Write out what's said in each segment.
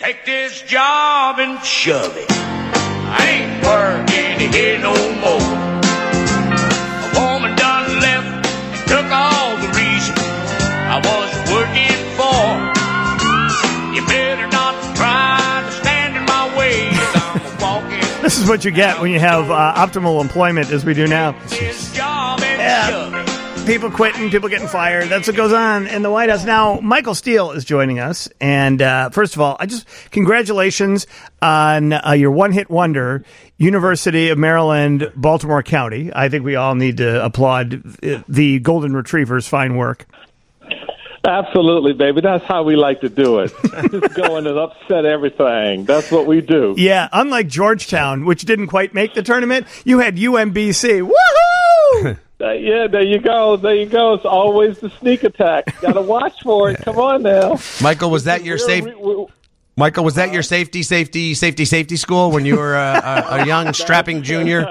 Take this job and shove it. I ain't working here no more. A woman done left and took all the reason I was working for. You better not try to stand in my way as I'm walking. This is what you get when you have optimal employment as we do now. This job and shove it. People quitting, people getting fired. That's what goes on in the White House. Now, Michael Steele is joining us. And first of all, congratulations on your one-hit wonder, University of Maryland, Baltimore County. I think we all need to applaud the Golden Retrievers' fine work. Absolutely, baby. That's how we like to do it. Just go in and upset everything. That's what we do. Yeah, unlike Georgetown, which didn't quite make the tournament, you had UMBC. Woohoo! Yeah, there you go. There you go. It's always the sneak attack. Got to watch for it. Come on now. Michael, was that your Michael, was that your safety school when you were a young, strapping junior?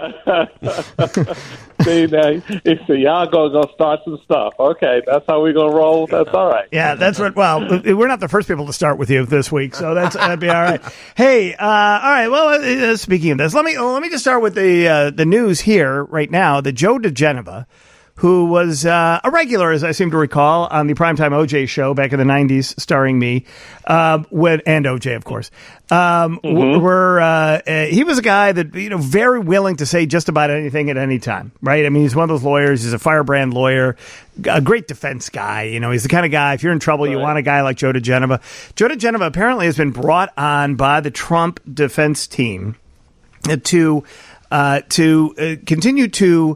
See, now, y'all going to start some stuff. Okay, that's how we're going to roll. That's all right. Yeah, that's what. Well, we're not the first people to start with you this week, so that'd be all right. Hey, all right. Well, speaking of this, let me just start with the news here right now. That Joe DeGenova, who was a regular, as I seem to recall, on the Primetime OJ show back in the 90s, starring me, and OJ, of course. He was a guy that, very willing to say just about anything at any time, right? I mean, he's one of those lawyers. He's a firebrand lawyer, a great defense guy. He's the kind of guy, if you're in trouble, you want a guy like Joe DeGenova. Joe DeGenova apparently has been brought on by the Trump defense team to continue to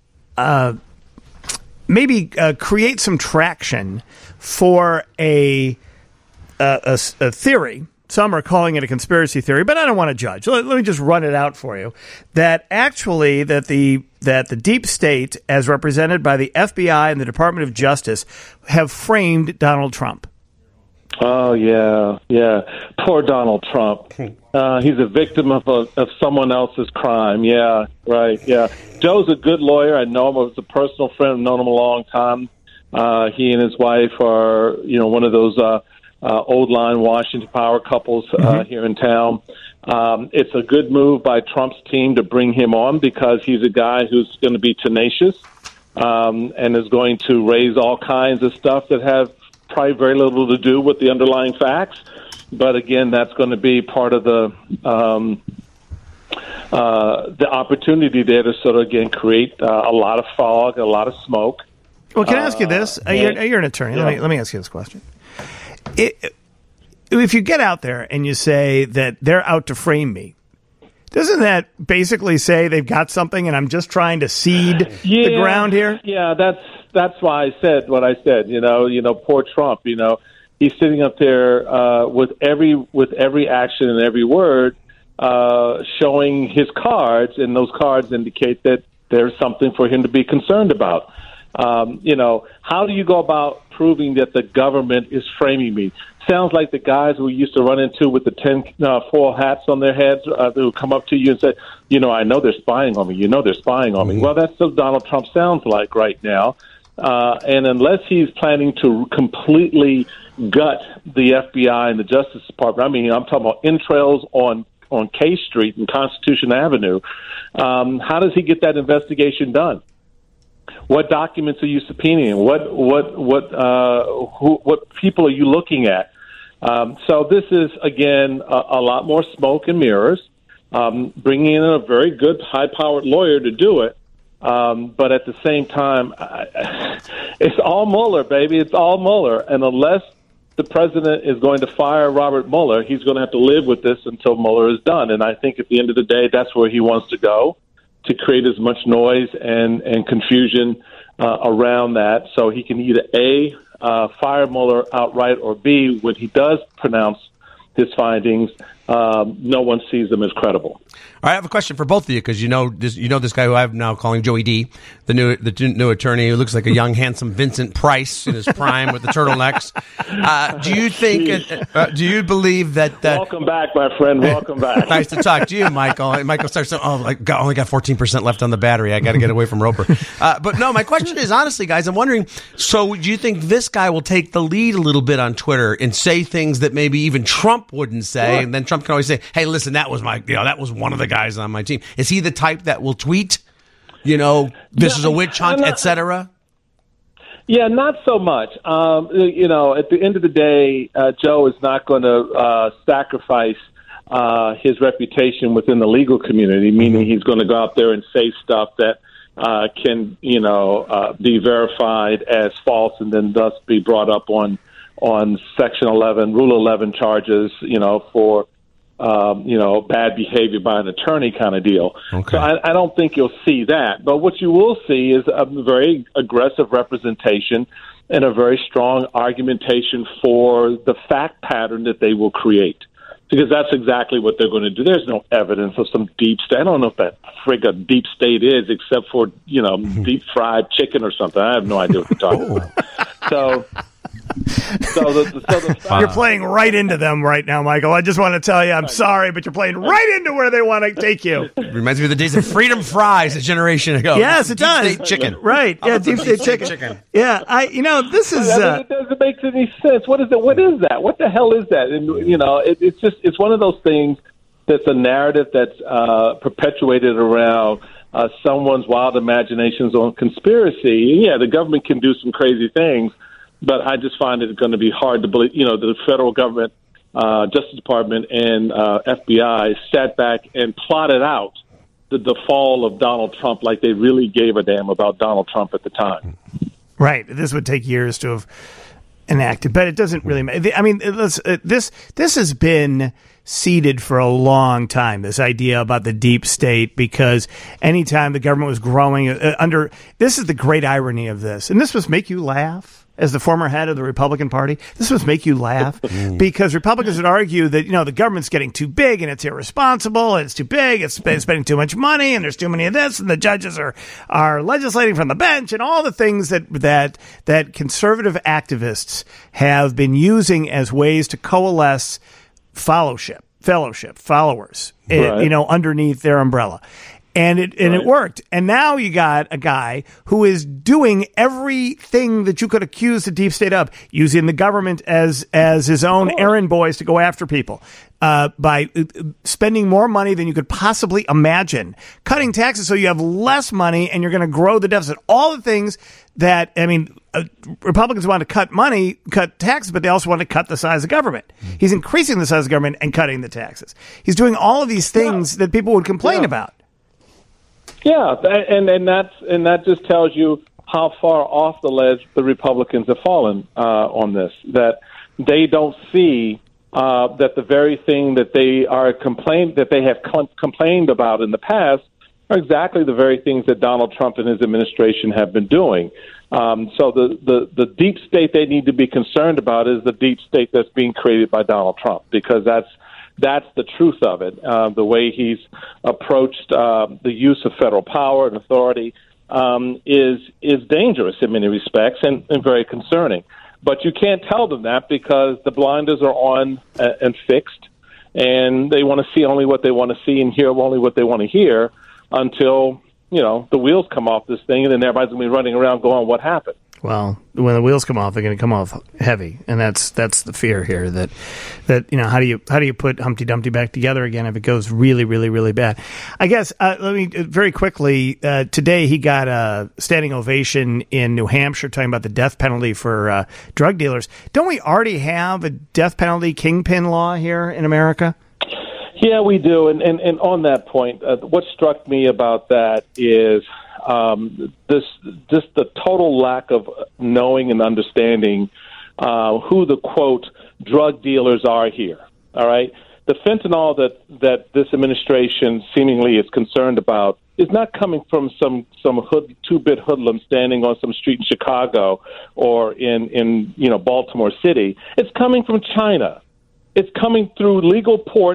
maybe create some traction for a theory. Some are calling it a conspiracy theory, but I don't want to judge. Let me just run it out for you. That actually that the deep state, as represented by the FBI and the Department of Justice, have framed Donald Trump. Oh, yeah. Poor Donald Trump. He's a victim of someone else's crime. Yeah, right, yeah. Joe's a good lawyer. I know him as a personal friend. I've known him a long time. He and his wife are, one of those old line Washington power couples here in town. It's a good move by Trump's team to bring him on because he's a guy who's going to be tenacious and is going to raise all kinds of stuff that have probably very little to do with the underlying facts. But again, that's going to be part of the opportunity there to sort of, again, create a lot of fog, a lot of smoke. Well, can I ask you this? You're an attorney. Yeah. Let me ask you this question. If you get out there and you say that they're out to frame me, doesn't that basically say they've got something and I'm just trying to seed the ground here? Yeah, that's why I said what I said. Poor Trump. He's sitting up there with every action and every word showing his cards, and those cards indicate that there's something for him to be concerned about. How do you go about proving that the government is framing me? Sounds like the guys we used to run into with the 10 foil hats on their heads who come up to you and say, I know they're spying on me. They're spying on me. Well, that's what Donald Trump sounds like right now. And unless he's planning to completely gut the FBI and the Justice Department, I'm talking about entrails on K Street and Constitution Avenue, how does he get that investigation done? What documents are you subpoenaing? What people are you looking at? So this is, again, a lot more smoke and mirrors, bringing in a very good, high-powered lawyer to do it. But at the same time, it's all Mueller, baby. It's all Mueller. And unless the president is going to fire Robert Mueller, he's going to have to live with this until Mueller is done. And I think at the end of the day, that's where he wants to go, to create as much noise and confusion around that, so he can either A, fire Mueller outright, or B, when he does pronounce his findings, no one sees them as credible. All right, I have a question for both of you because you know this guy who I'm now calling Joey D, the new attorney who looks like a young, handsome Vincent Price in his prime with the turtlenecks. Do you believe that? Welcome back, my friend. Welcome back. Nice to talk to you, Michael. Michael starts saying, only got 14% left on the battery. I got to get away from Roper. But no, my question is, honestly, guys, I'm wondering, so do you think this guy will take the lead a little bit on Twitter and say things that maybe even Trump wouldn't say? Sure. And then Trump can always say, hey, listen, that was one of the guys on my team. Is he the type that will tweet, this is a witch hunt, etc.? Yeah, not so much. At the end of the day, Joe is not going to sacrifice his reputation within the legal community, meaning he's going to go out there and say stuff that can, be verified as false and then thus be brought up on Section 11, Rule 11 charges, for bad behavior by an attorney kind of deal. Okay. So I don't think you'll see that. But what you will see is a very aggressive representation and a very strong argumentation for the fact pattern that they will create. Because that's exactly what they're going to do. There's no evidence of some deep state. I don't know if that friggin' deep state is, except for, deep fried chicken or something. I have no idea what they're talking about. You're playing right into them right now, Michael. I just want to tell you, I'm sorry, but you're playing right into where they want to take you. Reminds me of the days of Freedom Fries a generation ago. Yes, it does. Deep state chicken. Right. Yeah, deep state chicken. Yeah, this is... it doesn't make any sense. What is it? What is that? What the hell is that? And, it's one of those things that's a narrative that's perpetuated around someone's wild imaginations on conspiracy. Yeah, the government can do some crazy things, but I just find it going to be hard to believe. The federal government, Justice Department, and FBI sat back and plotted out the fall of Donald Trump like they really gave a damn about Donald Trump at the time. Right. This would take years to have enacted, but it doesn't really matter. I mean, this has been seeded for a long time, this idea about the deep state, because anytime the government was growing this is the great irony of this, and this must make you laugh. As the former head of the Republican Party, this must make you laugh because Republicans would argue that, the government's getting too big and it's irresponsible and it's too big, it's spending too much money and there's too many of this and the judges are legislating from the bench and all the things that conservative activists have been using as ways to coalesce fellowship, followers, right. Underneath their umbrella. And it worked. And now you got a guy who is doing everything that you could accuse the deep state of, using the government as his own errand boys to go after people, by spending more money than you could possibly imagine, cutting taxes so you have less money and you're going to grow the deficit. All the things that, Republicans want to cut taxes, but they also want to cut the size of government. He's increasing the size of government and cutting the taxes. He's doing all of these things that people would complain about. Yeah, and that just tells you how far off the ledge the Republicans have fallen on this. That they don't see that the very thing that they have complained about in the past are exactly the very things that Donald Trump and his administration have been doing. So the deep state they need to be concerned about is the deep state that's being created by Donald Trump, because that's the truth of it. The way he's approached the use of federal power and authority is dangerous in many respects and very concerning. But you can't tell them that because the blinders are on and fixed, and they want to see only what they want to see and hear only what they want to hear until, the wheels come off this thing, and then everybody's going to be running around going, what happened? Well, when the wheels come off, they're going to come off heavy, and that's the fear here. That how do you put Humpty Dumpty back together again if it goes really, really, really bad? I guess let me very quickly. Today he got a standing ovation in New Hampshire talking about the death penalty for drug dealers. Don't we already have a death penalty kingpin law here in America? Yeah, we do. And on that point, what struck me about that is the total lack of knowing and understanding who the, quote, drug dealers are here. All right? The fentanyl that this administration seemingly is concerned about is not coming from some two-bit hoodlum standing on some street in Chicago or in Baltimore City. It's coming from China. It's coming through legal ports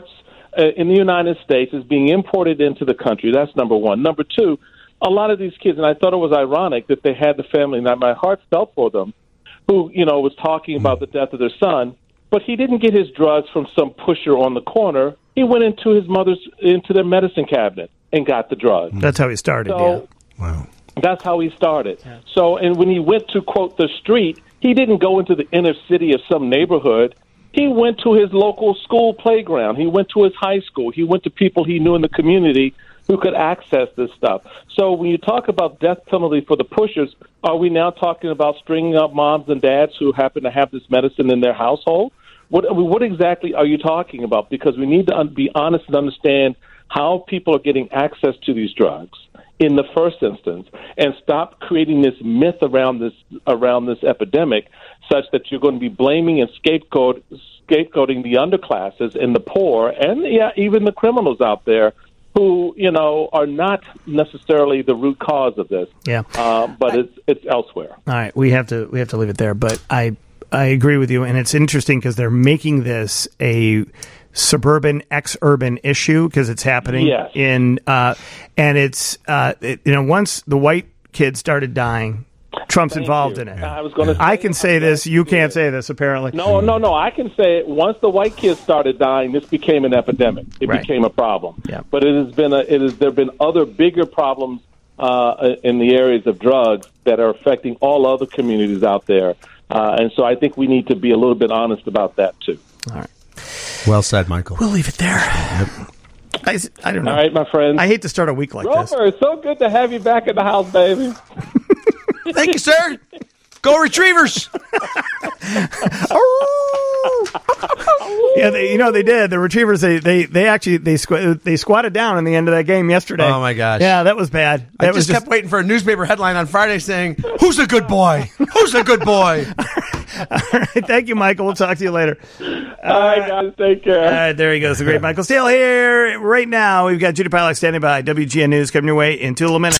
in the United States is being imported into the country. That's number one. Number two, a lot of these kids, and I thought it was ironic that they had the family, and my heart felt for them, who, was talking about the death of their son, but he didn't get his drugs from some pusher on the corner. He went into their medicine cabinet and got the drugs. That's how he started, So, yeah. Wow. That's how he started. Yeah. So, and when he went to, quote, the street, he didn't go into the inner city of some neighborhood. He went to his local school playground. He went to his high school. He went to people he knew in the community who could access this stuff. So when you talk about death penalty for the pushers, are we now talking about stringing up moms and dads who happen to have this medicine in their household? What exactly are you talking about? Because we need to be honest and understand how people are getting access to these drugs in the first instance, and stop creating this myth around this epidemic, such that you're going to be blaming and scapegoating the underclasses and the poor, and even the criminals out there who are not necessarily the root cause of this. Yeah, but it's elsewhere. All right, we have to leave it there. But I agree with you, and it's interesting because they're making this a suburban ex-urban issue because it's happening in and it's once the white kids started dying, Trump's involved in it. I was going to. I can say this. You can't say this. Apparently, no. I can say it. Once the white kids started dying, this became an epidemic. It became a problem. Yeah. But there have been other bigger problems in the areas of drugs that are affecting all other communities out there, and so I think we need to be a little bit honest about that too. All right. Well said, Michael. We'll leave it there. I don't know. All right, my friend. I hate to start a week like this. Roper, it's so good to have you back in the house, baby. Thank you, sir. Go Retrievers. Yeah, they did. The Retrievers, they squatted down in the end of that game yesterday. Oh, my gosh. Yeah, that was bad. I just kept waiting for a newspaper headline on Friday saying, "Who's a good boy? Who's a good boy?" All right, thank you, Michael. We'll talk to you later. All right, guys, take care. All right, there he goes, the great Michael Steele here. Right now, we've got Judy Pollack standing by. WGN News coming your way in 2 minutes.